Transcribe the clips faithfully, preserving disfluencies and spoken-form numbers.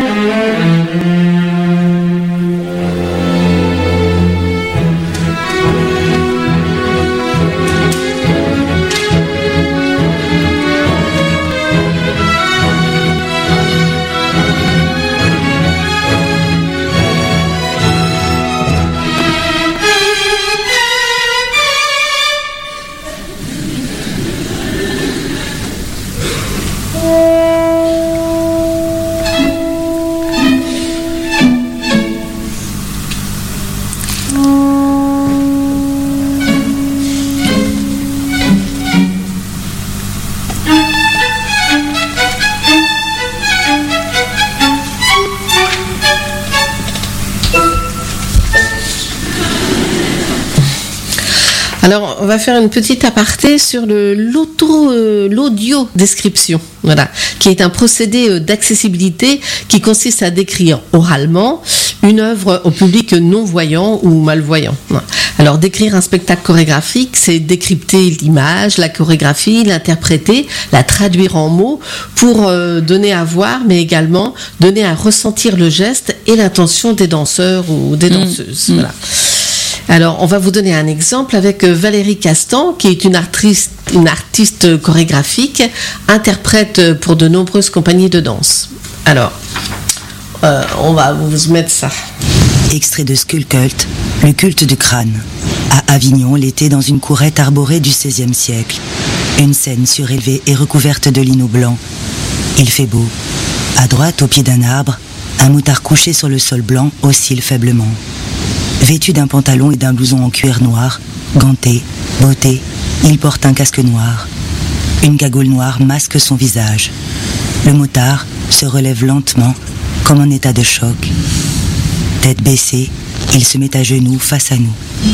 Alors, on va faire une petite aparté sur le, l'auto, euh, l'audio-description, voilà, qui est un procédé euh, d'accessibilité qui consiste à décrire oralement une œuvre au public non-voyant ou malvoyant. Alors, décrire un spectacle chorégraphique, c'est décrypter l'image, la chorégraphie, l'interpréter, la traduire en mots pour euh, donner à voir, mais également donner à ressentir le geste et l'intention des danseurs ou des danseuses. Mmh. Voilà. Alors, on va vous donner un exemple avec Valérie Castan, qui est une artiste, une artiste chorégraphique, interprète pour de nombreuses compagnies de danse. Alors, euh, on va vous mettre ça. Extrait de Skullcult, le culte du crâne. À Avignon, l'été, dans une courette arborée du seizième siècle. Une scène surélevée et recouverte de lino blanc. Il fait beau. À droite, au pied d'un arbre, un moutard couché sur le sol blanc oscille faiblement. Vêtu d'un pantalon et d'un blouson en cuir noir, ganté, botté, il porte un casque noir. Une cagoule noire masque son visage. Le moutard se relève lentement, comme en état de choc. Tête baissée, il se met à genoux face à nous.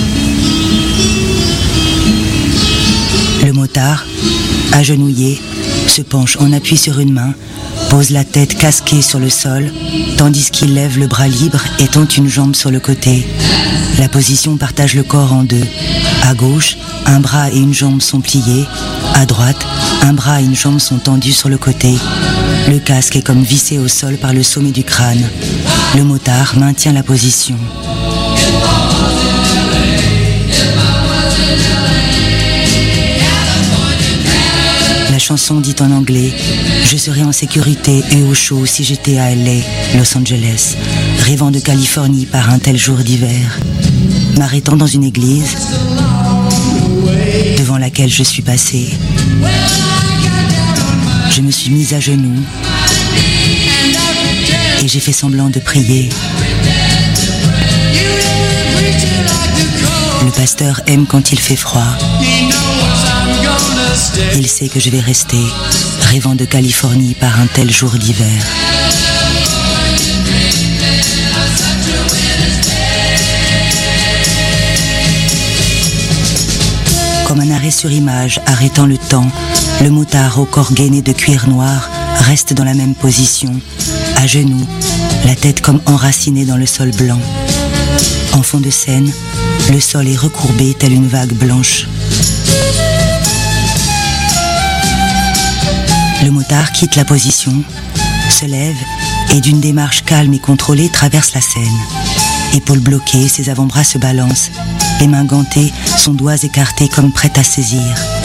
Le moutard, agenouillé, se penche en appui sur une main, pose la tête casquée sur le sol, tandis qu'il lève le bras libre et tente une jambe sur le côté. La position partage le corps en deux. À gauche, un bras et une jambe sont pliés. À droite, un bras et une jambe sont tendus sur le côté. Le casque est comme vissé au sol par le sommet du crâne. Le moutard maintient la position. La chanson dit en anglais « Je serais en sécurité et au chaud si j'étais à L A, Los Angeles, rêvant de Californie par un tel jour d'hiver. M'arrêtant dans une église devant laquelle je suis passé, je me suis mise à genoux et j'ai fait semblant de prier. Le pasteur aime quand il fait froid. Il sait que je vais rester, rêvant de Californie par un tel jour d'hiver. Comme un arrêt sur image, arrêtant le temps, le moutard au corps gainé de cuir noir reste dans la même position, à genoux, la tête comme enracinée dans le sol blanc. En fond de scène, le sol est recourbé tel une vague blanche. Le moutard quitte la position, se lève et d'une démarche calme et contrôlée traverse la scène. Épaules bloquées, ses avant-bras se balancent, les mains gantées, son doigt écarté comme prêt à saisir.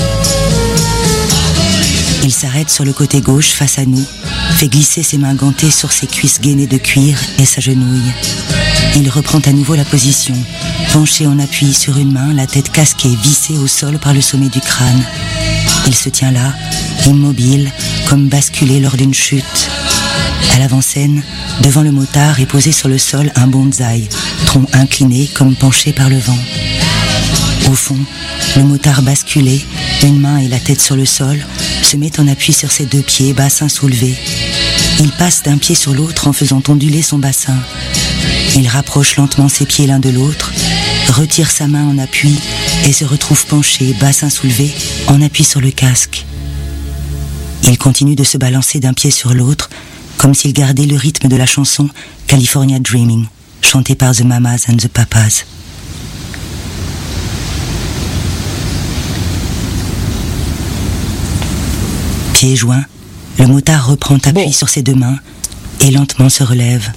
Il s'arrête sur le côté gauche face à nous, fait glisser ses mains gantées sur ses cuisses gainées de cuir et s'agenouille. Il reprend à nouveau la position, penché en appui sur une main, la tête casquée, vissée au sol par le sommet du crâne. Il se tient là, immobile, comme basculé lors d'une chute. À l'avant-scène, devant le moutard est posé sur le sol un bonsaï, tronc incliné comme penché par le vent. Au fond, le moutard basculé, une main et la tête sur le sol, se met en appui sur ses deux pieds, bassin soulevé. Il passe d'un pied sur l'autre en faisant onduler son bassin. Il rapproche lentement ses pieds l'un de l'autre, retire sa main en appui et se retrouve penché, bassin soulevé, en appui sur le casque. Il continue de se balancer d'un pied sur l'autre, comme s'il gardait le rythme de la chanson California Dreaming, chantée par The Mamas and the Papas. Pieds joints, le moutard reprend appui bon. sur ses deux mains, et lentement se relève.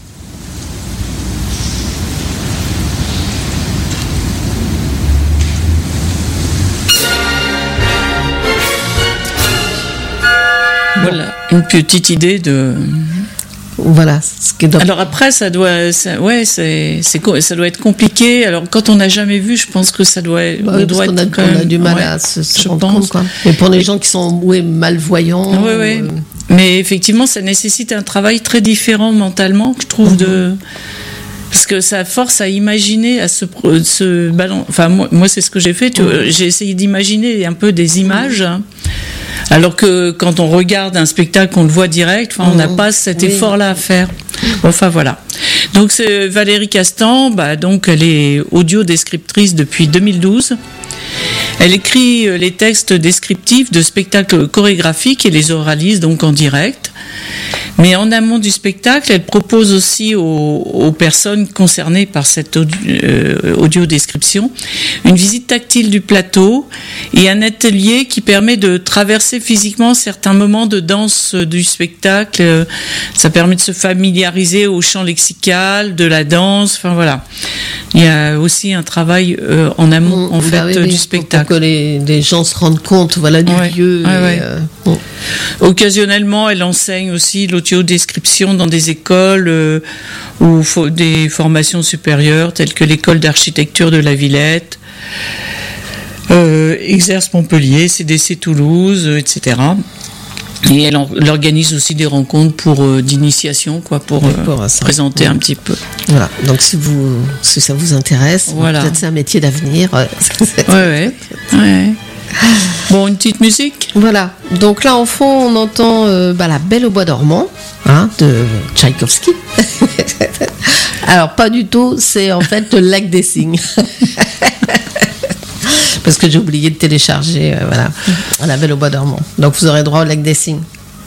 Voilà, une petite idée de... Voilà. Ce qui est Alors après, ça doit, ça, ouais, c'est, c'est, ça doit être compliqué. Alors quand on n'a jamais vu, je pense que ça doit, bah on oui, doit parce être qu'on a, quand on même, a du mal ouais, à se, se je rendre pense. compte, quoi. Mais pour les gens qui sont ouais, malvoyants. Oui, oui. Euh... Mais effectivement, ça nécessite un travail très différent mentalement, je trouve, mm-hmm. de. Parce que ça force à imaginer, à se, se ballon. Enfin, moi, moi, c'est ce que j'ai fait. Tu vois, j'ai essayé d'imaginer un peu des images. Hein. Alors que quand on regarde un spectacle, on le voit direct, enfin, on n'a pas cet oui. effort-là à faire. Enfin, voilà. Donc, c'est Valérie Castan, bah, donc, elle est audio-descriptrice depuis deux mille douze. Elle écrit les textes descriptifs de spectacles chorégraphiques et les oralise donc en direct. Mais en amont du spectacle, elle propose aussi aux, aux personnes concernées par cette audio, euh, audio-description une visite tactile du plateau et un atelier qui permet de traverser physiquement certains moments de danse du spectacle. Ça permet de se familiariser au champ lexical, de la danse, enfin voilà. Il y a aussi un travail euh, en amont en bah fait oui, du spectacle. Pour que les, les gens se rendent compte voilà, du ouais, lieu. Ouais, et, ouais. Euh, bon. Occasionnellement, elle enseigne aussi l'audio-description dans des écoles euh, ou fo- des formations supérieures telles que l'école d'architecture de la Villette, euh, Exerce Montpellier, C D C Toulouse, euh, et cetera. Et elle, en, elle organise aussi des rencontres pour euh, d'initiation, quoi, pour, euh, pour présenter ouais. un petit peu. Voilà. Donc si vous, si ça vous intéresse, voilà. Peut-être c'est un métier d'avenir. Ouais, ouais, ouais. Bon, une petite musique. Voilà. Donc là, en fond, on entend euh, bah, La Belle au bois dormant, hein, de Tchaïkovski. Alors pas du tout. C'est en fait le Lac des Cygnes. Parce que j'ai oublié de télécharger, euh, voilà, La Belle au bois dormant. Donc vous aurez droit au Lac des Cygnes.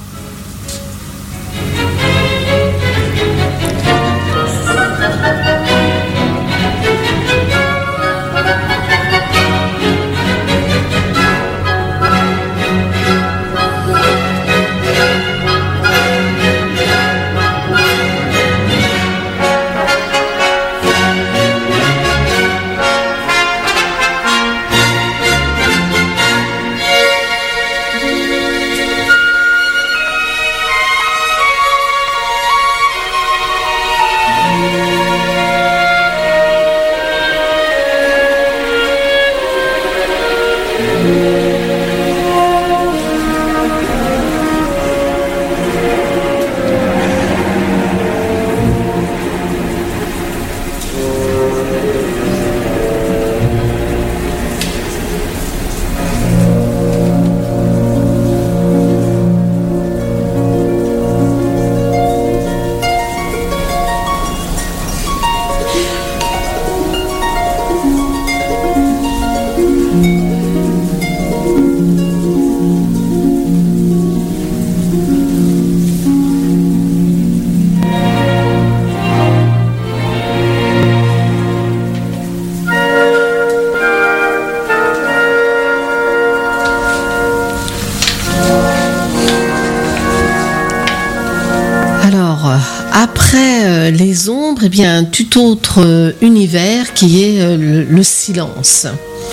Les ombres, eh bien, un tout autre euh, univers qui est euh, le, le silence.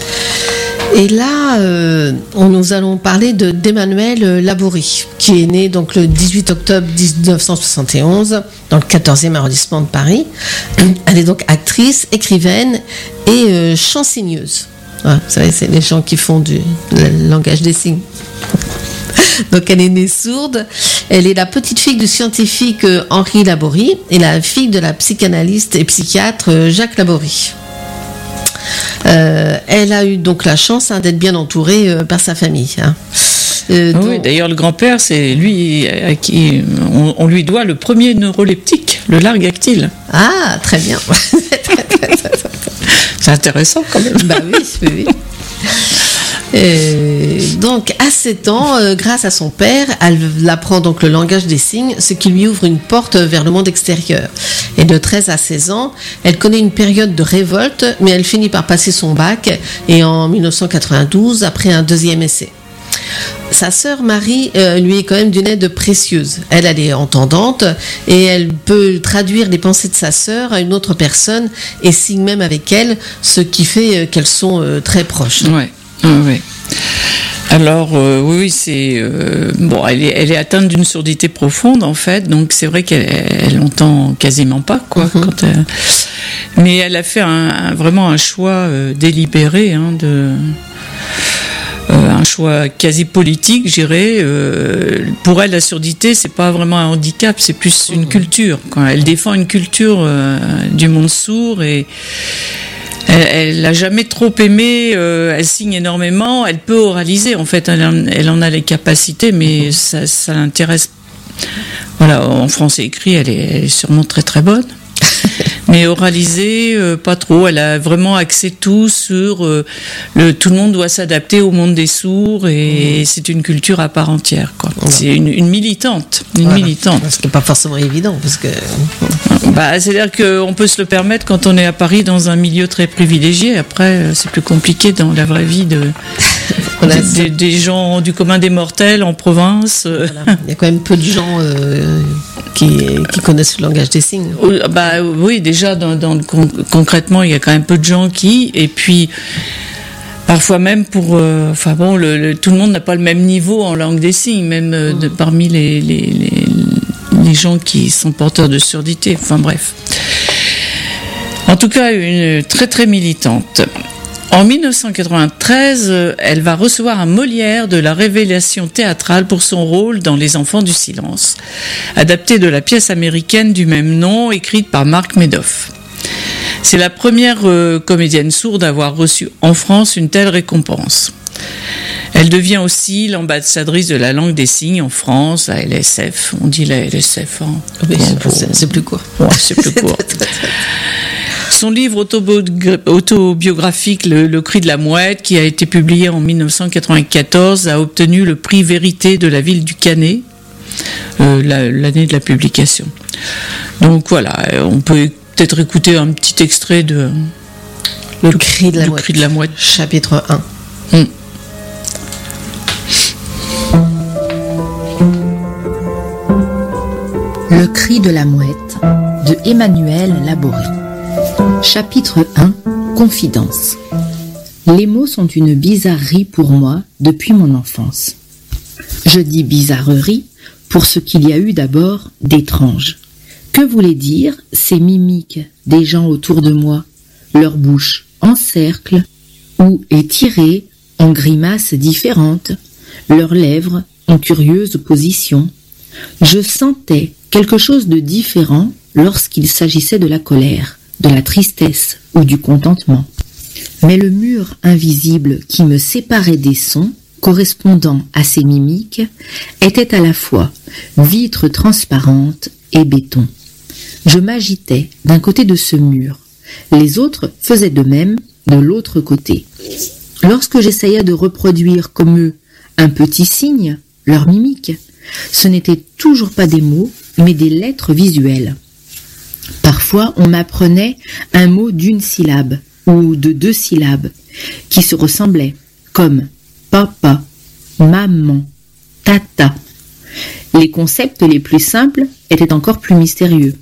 Et là, euh, on, nous allons parler de, d'Emmanuelle Laborie, qui est née donc, le dix-huit octobre dix-neuf cent soixante et onze dans le quatorzième arrondissement de Paris. Elle est donc actrice, écrivaine et euh, chansigneuse. Ouais, vous savez, c'est les gens qui font du le langage des signes. Donc elle est née sourde. Elle est la petite fille du scientifique Henri Laborie et la fille de la psychanalyste et psychiatre Jacques Laborie. Euh, elle a eu donc la chance hein, d'être bien entourée euh, par sa famille. Hein. Euh, donc... Oui, d'ailleurs le grand-père, c'est lui à qui on, on lui doit le premier neuroleptique, le Largactyle. Ah, très bien. C'est intéressant quand même. Bah oui, oui, oui. Et donc à sept ans, euh, grâce à son père, elle apprend donc le langage des signes, ce qui lui ouvre une porte vers le monde extérieur. Et de treize à seize ans, elle connaît une période de révolte, mais elle finit par passer son bac et en dix-neuf cent quatre-vingt-douze, après un deuxième essai. sa sœur Marie euh, lui est quand même d'une aide précieuse. Elle, elle est entendante et elle peut traduire les pensées de sa sœur à une autre personne et signe même avec elle, ce qui fait euh, qu'elles sont euh, très proches. Ouais, ouais, ouais. Alors euh, oui, c'est euh, bon, elle est, elle est atteinte d'une surdité profonde en fait, donc c'est vrai qu'elle elle entend quasiment pas quoi. Mm-hmm. Quand elle... Mais elle a fait un, un, vraiment un choix euh, délibéré, hein, de euh, un choix quasi politique, je dirais. Euh, pour elle, la surdité, c'est pas vraiment un handicap, c'est plus une culture. Quoi. Elle défend une culture euh, du monde sourd et elle n'a jamais trop aimé, euh, elle signe énormément, elle peut oraliser, en fait, elle en, elle en a les capacités, mais ça, ça l'intéresse. Voilà, en français écrit, elle est, elle est sûrement très très bonne. Mais oralisée, euh, pas trop. Elle a vraiment axé tout sur euh, le tout le monde doit s'adapter au monde des sourds et mmh. c'est une culture à part entière. Quoi. Voilà. C'est une, une militante, une voilà. militante. Ce qui n'est pas forcément évident parce que. Bah, c'est-à-dire qu'on peut se le permettre quand on est à Paris dans un milieu très privilégié. Après, c'est plus compliqué dans la vraie vie de. Voilà, des, des gens du commun des mortels en province. Voilà. Il y a quand même peu de gens euh, qui, qui connaissent le langage des signes. Bah oui, déjà dans, dans con, concrètement, il y a quand même peu de gens qui, et puis parfois même pour, euh, enfin bon, le, le, tout le monde n'a pas le même niveau en langue des signes, même euh, de, parmi les, les, les, les gens qui sont porteurs de surdité. Enfin bref. En tout cas, une très très militante. En dix-neuf cent quatre-vingt-treize, elle va recevoir un Molière de la Révélation théâtrale pour son rôle dans Les Enfants du Silence, adapté de la pièce américaine du même nom, écrite par Mark Medoff. C'est la première euh, comédienne sourde à avoir reçu en France une telle récompense. Elle devient aussi l'ambassadrice de la langue des signes en France, la L S F. On dit la L S F. Hein. Oui, bon, c'est, c'est plus court. Ouais, c'est plus court. Son livre autobiographique, le, le Cri de la Mouette, qui a été publié en dix-neuf cent quatre-vingt-quatorze, a obtenu le prix Vérité de la ville du Canet, euh, la, l'année de la publication. Donc voilà, on peut peut-être écouter un petit extrait de Le, le Cri de la le Mouette, Cri de la Mouette. chapitre un. Hum. Le Cri de la Mouette de Emmanuel Laborie. Chapitre un. Confidence. Les mots sont une bizarrerie pour moi depuis mon enfance. Je dis bizarrerie pour ce qu'il y a eu d'abord d'étrange. Que voulaient dire ces mimiques des gens autour de moi, leur bouche en cercle ou étirée en grimaces différentes, leurs lèvres en curieuse position. Je sentais quelque chose de différent lorsqu'il s'agissait de la colère, de la tristesse ou du contentement. Mais le mur invisible qui me séparait des sons correspondant à ces mimiques était à la fois vitre transparente et béton. Je m'agitais d'un côté de ce mur. Les autres faisaient de même de l'autre côté. Lorsque j'essayais de reproduire comme eux un petit signe, leur mimique, ce n'étaient toujours pas des mots, mais des lettres visuelles. Parfois, on m'apprenait un mot d'une syllabe ou de deux syllabes qui se ressemblaient, comme papa, maman, tata. Les concepts les plus simples étaient encore plus mystérieux.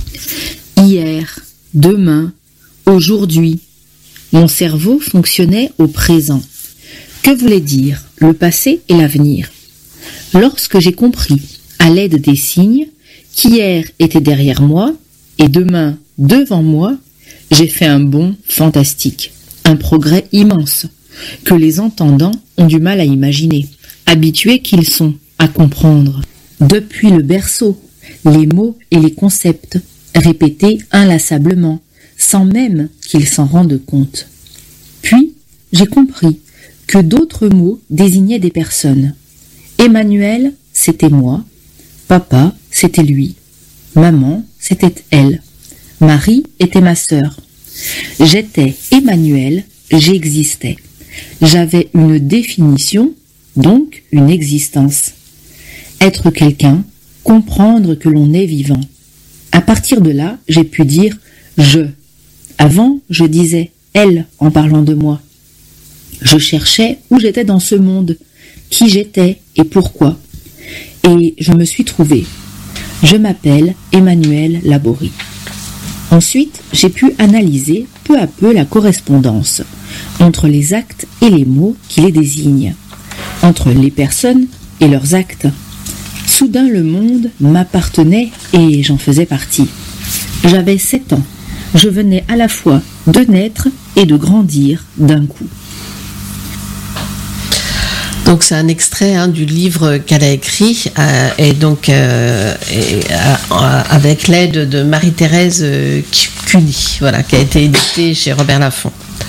Hier, demain, aujourd'hui. Mon cerveau fonctionnait au présent. Que voulait dire le passé et l'avenir? Lorsque j'ai compris, à l'aide des signes, qu'hier était derrière moi et demain devant moi, j'ai fait un bond fantastique, un progrès immense, que les entendants ont du mal à imaginer, habitués qu'ils sont à comprendre. Depuis le berceau, les mots et les concepts, répétés inlassablement, sans même qu'ils s'en rendent compte. Puis, j'ai compris que d'autres mots désignaient des personnes. Emmanuel, c'était moi. Papa, c'était lui. Maman, c'était elle. Marie était ma sœur. J'étais Emmanuel, j'existais. J'avais une définition, donc une existence. Être quelqu'un, comprendre que l'on est vivant. À partir de là, j'ai pu dire « je ». Avant, je disais « elle » en parlant de moi. Je cherchais où j'étais dans ce monde, qui j'étais et pourquoi. Et je me suis trouvée. Je m'appelle Emmanuelle Laborie. Ensuite, j'ai pu analyser peu à peu la correspondance entre les actes et les mots qui les désignent, entre les personnes et leurs actes. Soudain, le monde m'appartenait et j'en faisais partie. J'avais sept ans. Je venais à la fois de naître et de grandir d'un coup. Donc c'est un extrait hein, du livre qu'elle a écrit euh, et donc euh, et, euh, avec l'aide de Marie-Thérèse euh, Cuny, voilà, qui a été édité chez Robert Laffont.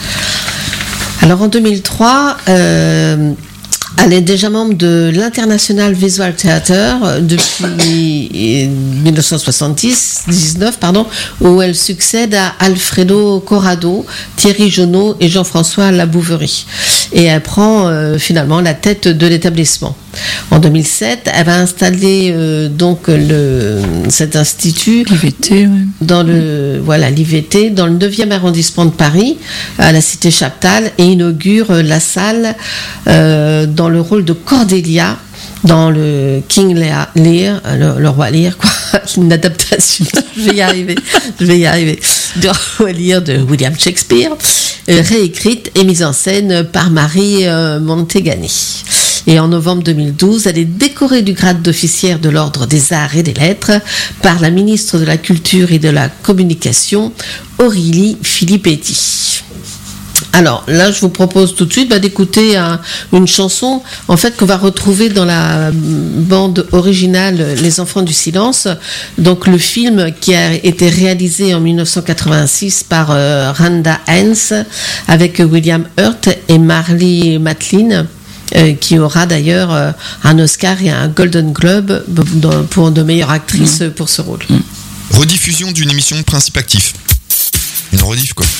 Alors en deux mille trois, euh, elle est déjà membre de l'International Visual Theatre depuis dix-neuf cent soixante-dix-neuf, pardon, où elle succède à Alfredo Corrado, Thierry Jonot et Jean-François Labouverie. Et elle prend euh, finalement la tête de l'établissement. En deux mille sept, elle va installer euh, donc le, cet institut l'I V T, ouais. dans le voilà l'I V T dans le neuvième arrondissement de Paris, à la cité Chaptal, et inaugure la salle euh, dans le rôle de Cordelia dans le King Lear, Lear le, le roi Lear, quoi, une adaptation. Je vais y arriver, je vais y arriver. De roi Lear de William Shakespeare, euh, réécrite et mise en scène par Marie euh, Montegani. Et en novembre deux mille douze, elle est décorée du grade d'officière de l'Ordre des Arts et des Lettres par la ministre de la Culture et de la Communication, Aurélie Filippetti. Alors là, je vous propose tout de suite bah, d'écouter un, une chanson en fait qu'on va retrouver dans la bande originale Les Enfants du Silence. Donc le film qui a été réalisé en dix-neuf cent quatre-vingt-six par euh, Randa Hens avec William Hurt et Marlee Matlin. Euh, qui aura d'ailleurs euh, un Oscar et un Golden Globe pour de meilleure actrice mmh. pour ce rôle. Mmh. Rediffusion d'une émission de Principe Actif. Une rediff, quoi.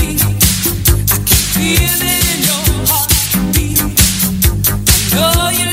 Feel it in your heart beat. I know you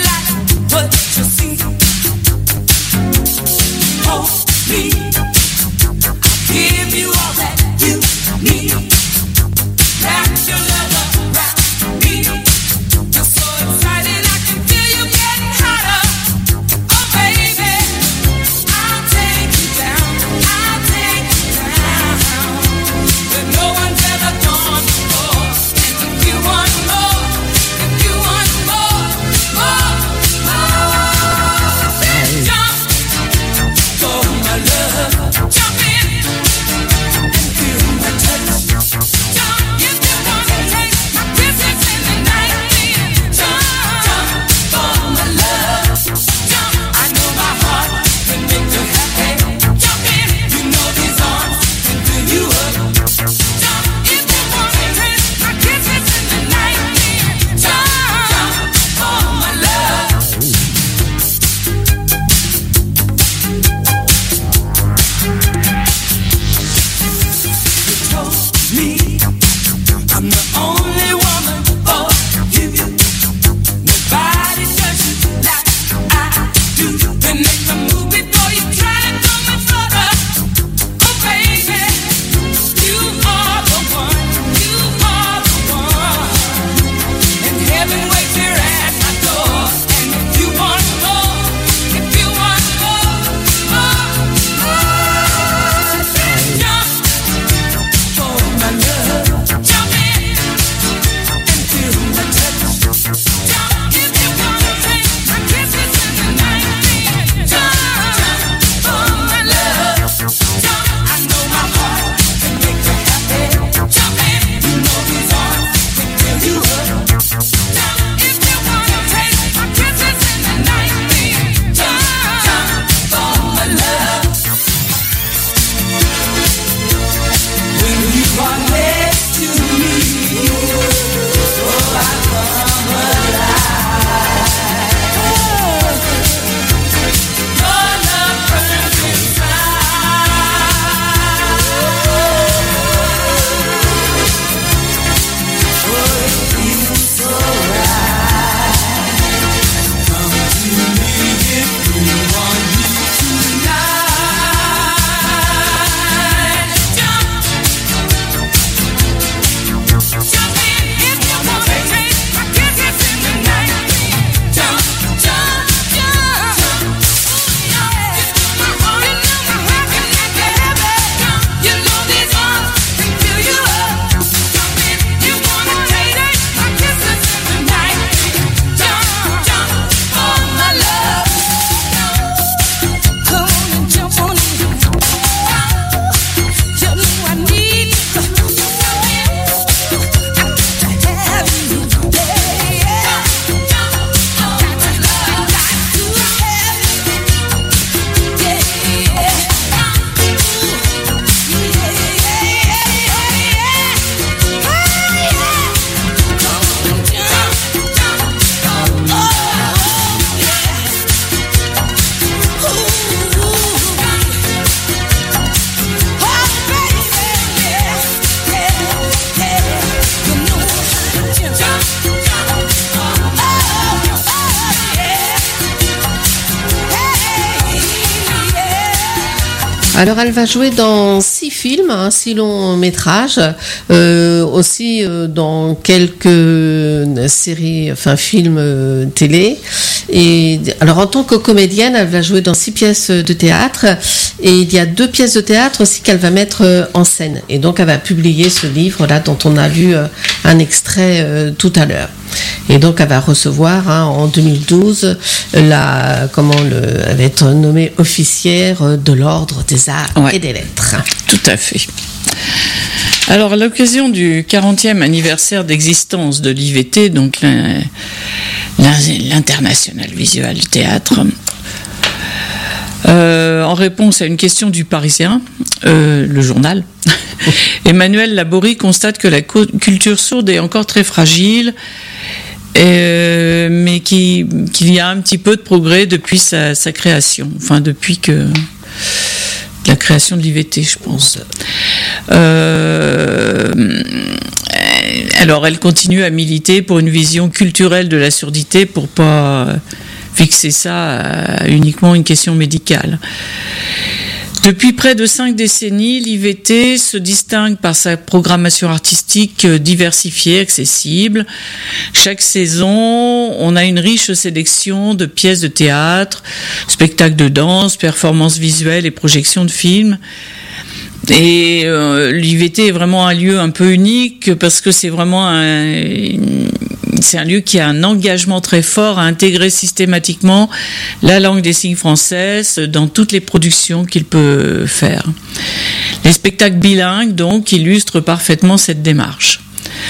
Alors elle va jouer dans six films, hein, six longs métrages, euh, aussi euh, dans quelques séries, enfin films euh, télé. Et alors en tant que comédienne, elle va jouer dans six pièces de théâtre, et il y a deux pièces de théâtre aussi qu'elle va mettre euh, en scène. Et donc elle va publier ce livre là dont on a lu euh, un extrait euh, tout à l'heure. Et donc elle va recevoir hein, en deux mille douze la comment le elle va être nommée officière de l'ordre des arts ouais. et des lettres. Tout à fait. Alors à l'occasion du quarantième anniversaire d'existence de l'I V T, donc l'International Visual Théâtre, euh, en réponse à une question du Parisien, euh, le journal, Emmanuelle Laborie constate que la culture sourde est encore très fragile, euh, mais qui, qu'il y a un petit peu de progrès depuis sa, sa création, enfin depuis que la création de l'I V T, je pense. Euh, alors, elle continue à militer pour une vision culturelle de la surdité, pour pas fixer ça à uniquement une question médicale. Depuis près de cinq décennies, l'I V T se distingue par sa programmation artistique diversifiée, accessible. Chaque saison, on a une riche sélection de pièces de théâtre, spectacles de danse, performances visuelles et projections de films. Et euh, l'I V T est vraiment un lieu un peu unique parce que c'est vraiment un... C'est un lieu qui a un engagement très fort à intégrer systématiquement la langue des signes française dans toutes les productions qu'il peut faire. Les spectacles bilingues, donc, illustrent parfaitement cette démarche.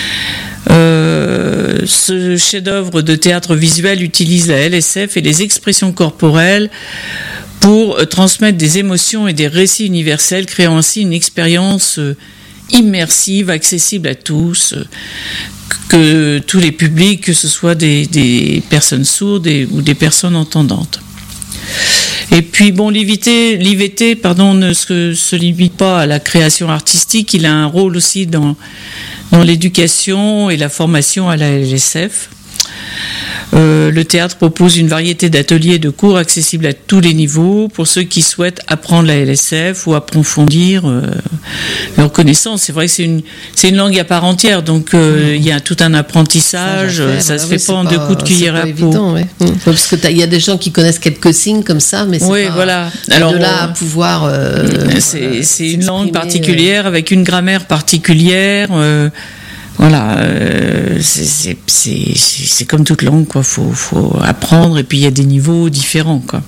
Euh, ce chef-d'œuvre de théâtre visuel utilise la L S F et les expressions corporelles pour transmettre des émotions et des récits universels, créant ainsi une expérience immersive, accessible à tous, que tous les publics, que ce soit des, des personnes sourdes et, ou des personnes entendantes. Et puis bon, l'I V T, l'I V T pardon, ne se, se limite pas à la création artistique, il a un rôle aussi dans, dans l'éducation et la formation à la L S F. Euh, le théâtre propose une variété d'ateliers et de cours accessibles à tous les niveaux pour ceux qui souhaitent apprendre la L S F ou approfondir euh, leurs connaissances. C'est vrai que c'est une, c'est une langue à part entière, donc euh, il mmh. y a tout un apprentissage, ça, faire, ça se ouais, fait pas en pas, deux coups de cuillère à peau. Ouais. Mmh. Parce que il y a des gens qui connaissent quelques signes comme ça, mais c'est oui, pas voilà. Alors, de là à pouvoir. Euh, c'est, voilà, c'est une langue particulière euh... avec une grammaire particulière. Euh, Voilà, euh, c'est, c'est, c'est, c'est comme toute langue, quoi. Faut, faut apprendre, et puis il y a des niveaux différents, quoi.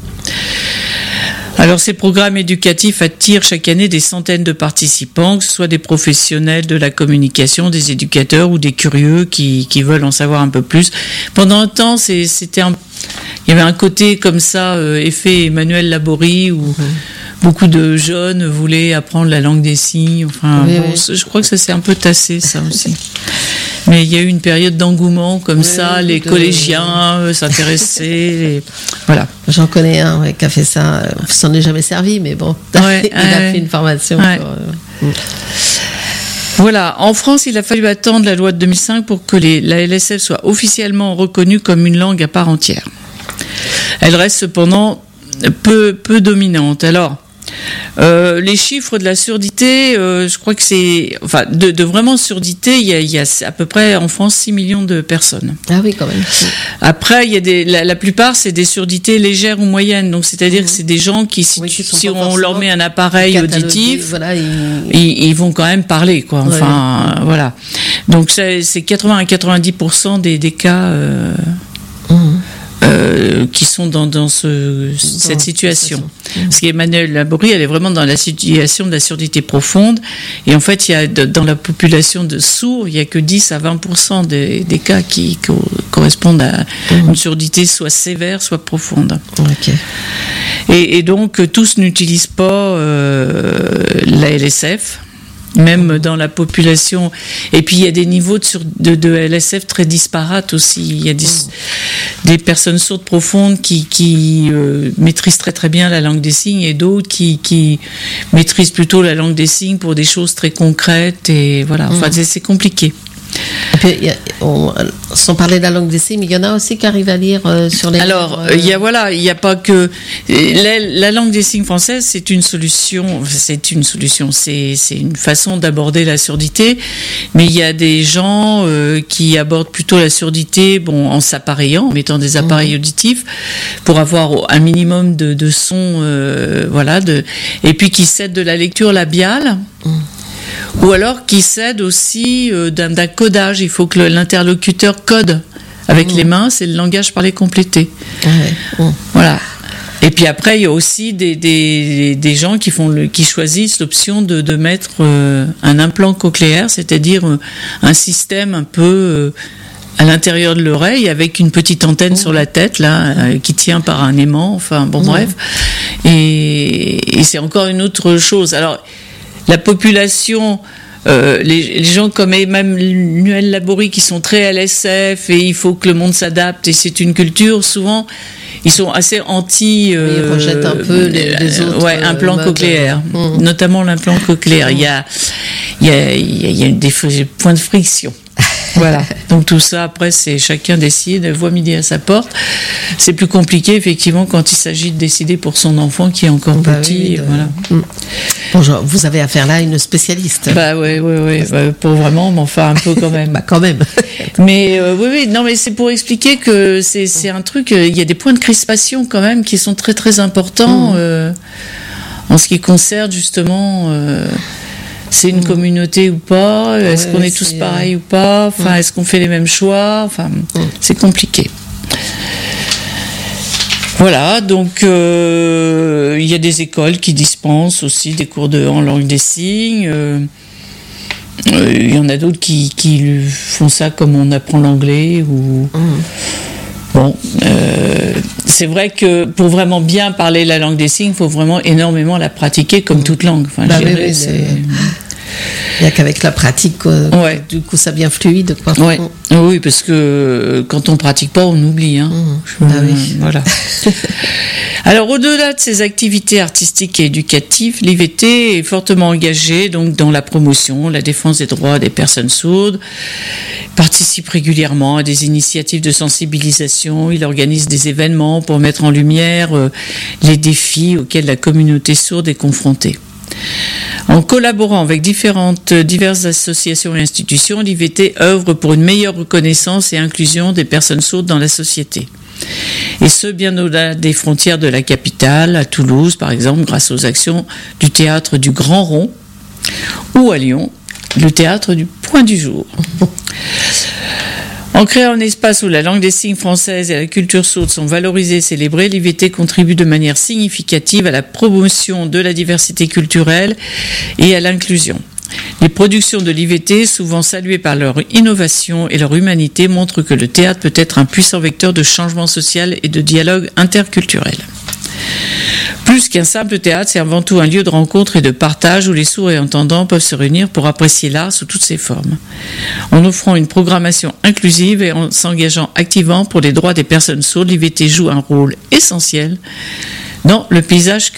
Alors, ces programmes éducatifs attirent chaque année des centaines de participants, que ce soit des professionnels de la communication, des éducateurs ou des curieux qui, qui veulent en savoir un peu plus. Pendant un temps, c'est, c'était un, il y avait un côté comme ça, euh, effet Emmanuelle Laborie, où mmh. beaucoup de jeunes voulaient apprendre la langue des signes. Enfin, oui, bon, oui. Je crois que ça s'est un peu tassé, ça aussi. Mais il y a eu une période d'engouement comme oui, ça, les de... collégiens euh, s'intéressaient. Et... Voilà. J'en connais un ouais, qui a fait ça. Ça s'en est jamais servi, mais bon, ouais, il ouais, a fait une formation. Ouais. Pour, euh... Voilà. En France, il a fallu attendre la loi de deux mille cinq pour que les, la L S F soit officiellement reconnue comme une langue à part entière. Elle reste cependant peu, peu dominante. Alors, euh, les chiffres de la surdité, euh, je crois que c'est... Enfin, de, de vraiment surdité, il y, a, il y a à peu près en France six millions de personnes. Ah oui, quand même. Après, il y a des, la, la plupart, c'est des surdités légères ou moyennes. Donc, c'est-à-dire mmh. que c'est des gens qui, si, oui, qui si on leur met un appareil auditif, voilà, ils... Ils, ils vont quand même parler, quoi. Enfin, ouais. Voilà. Donc, c'est, c'est quatre-vingts à quatre-vingt-dix pour cent des, des cas... Euh... Mmh. Euh, qui sont dans, dans ce, cette dans situation. situation. Parce qu'Emmanuelle Laborie, elle est vraiment dans la situation de la surdité profonde. Et en fait, il y a, dans la population de sourds, il n'y a que dix à vingt pour cent des, des cas qui co- correspondent à mmh. une surdité soit sévère, soit profonde. Okay. Et, et donc, tous n'utilisent pas euh, la L S F. Même dans la population. Et puis il y a des niveaux de, sur, de, de L S F très disparates aussi. Il y a des, des personnes sourdes profondes qui, qui euh, maîtrisent très très bien la langue des signes et d'autres qui, qui maîtrisent plutôt la langue des signes pour des choses très concrètes. Et voilà, enfin c'est, c'est compliqué. Et puis, il y a, on, sans parler de la langue des signes, il y en a aussi qui arrivent à lire euh, sur les. Alors, livres, euh... il y a voilà, il n'y a pas que la, la langue des signes française, c'est une solution, c'est une solution, c'est c'est une façon d'aborder la surdité, mais il y a des gens euh, qui abordent plutôt la surdité, bon, en s'appareillant, en mettant des appareils mmh. auditifs pour avoir un minimum de, de son, euh, voilà, de, et puis qui s'aident de la lecture labiale. Mmh. Ou alors qui s'aide aussi euh, d'un, d'un codage. Il faut que le, l'interlocuteur code avec mmh. les mains, c'est le langage parlé complété. Ouais. Mmh. Voilà. Et puis après, il y a aussi des, des, des gens qui, font le, qui choisissent l'option de, de mettre euh, un implant cochléaire, c'est-à-dire euh, un système un peu euh, à l'intérieur de l'oreille avec une petite antenne mmh. sur la tête là, euh, qui tient par un aimant. Enfin, bon, mmh. bref. Et, et c'est encore une autre chose. Alors, la population, euh, les, les gens comme Emmanuel Laborie qui sont très L S F et il faut que le monde s'adapte et c'est une culture, souvent ils sont assez anti. Euh, ils rejettent un peu les, les autres. Ouais, implant euh, cochléaire, mmh. notamment l'implant cochléaire. Mmh. Il y a, il y a, il y a des points de friction. Voilà. Donc tout ça, après, c'est chacun décide, voit midi à sa porte. C'est plus compliqué, effectivement, quand il s'agit de décider pour son enfant qui est encore bah petit. Oui, de... voilà. Bonjour, vous avez affaire là à une spécialiste. Bah oui, oui, oui, bah, pour vraiment, mais enfin un peu quand même. bah quand même. Mais euh, oui, oui, non, mais c'est pour expliquer que c'est, c'est un truc. Il y a des points de crispation quand même qui sont très très importants mmh. euh, en ce qui concerne justement. Euh, C'est une mmh. communauté ou pas? Est-ce ouais, qu'on est tous c'est... pareils ou pas? Enfin, mmh. est-ce qu'on fait les mêmes choix? Enfin, mmh. c'est compliqué. Voilà, donc euh, il y a des écoles qui dispensent aussi des cours de, en langue des signes. Euh, euh, il y en a d'autres qui, qui font ça comme on apprend l'anglais ou. Mmh. Bon, euh, c'est vrai que pour vraiment bien parler la langue des signes, il faut vraiment énormément la pratiquer comme toute langue. Enfin, bah, je dirais, oui, c'est... Il n'y a qu'avec la pratique, quoi, ouais. du coup, ça devient fluide. Quoi. Ouais. Oui, parce que quand on ne pratique pas, on oublie. Hein. Mmh. Ah oui. Euh, voilà. Alors, au-delà de ces activités artistiques et éducatives, l'I V T est fortement engagé donc, dans la promotion, la défense des droits des personnes sourdes, participe régulièrement à des initiatives de sensibilisation, il organise des événements pour mettre en lumière euh, les défis auxquels la communauté sourde est confrontée. En collaborant avec différentes, diverses associations et institutions, l'I V T œuvre pour une meilleure reconnaissance et inclusion des personnes sourdes dans la société. Et ce, bien au-delà des frontières de la capitale, à Toulouse par exemple, grâce aux actions du théâtre du Grand Rond, ou à Lyon, le théâtre du Point du Jour. En créant un espace où la langue des signes française et la culture sourde sont valorisées et célébrées, l'I V T contribue de manière significative à la promotion de la diversité culturelle et à l'inclusion. Les productions de l'I V T, souvent saluées par leur innovation et leur humanité, montrent que le théâtre peut être un puissant vecteur de changement social et de dialogue interculturel. Plus qu'un simple théâtre, c'est avant tout un lieu de rencontre et de partage où les sourds et entendants peuvent se réunir pour apprécier l'art sous toutes ses formes. En offrant une programmation inclusive et en s'engageant activement pour les droits des personnes sourdes, l'I V T joue un rôle essentiel dans le paysage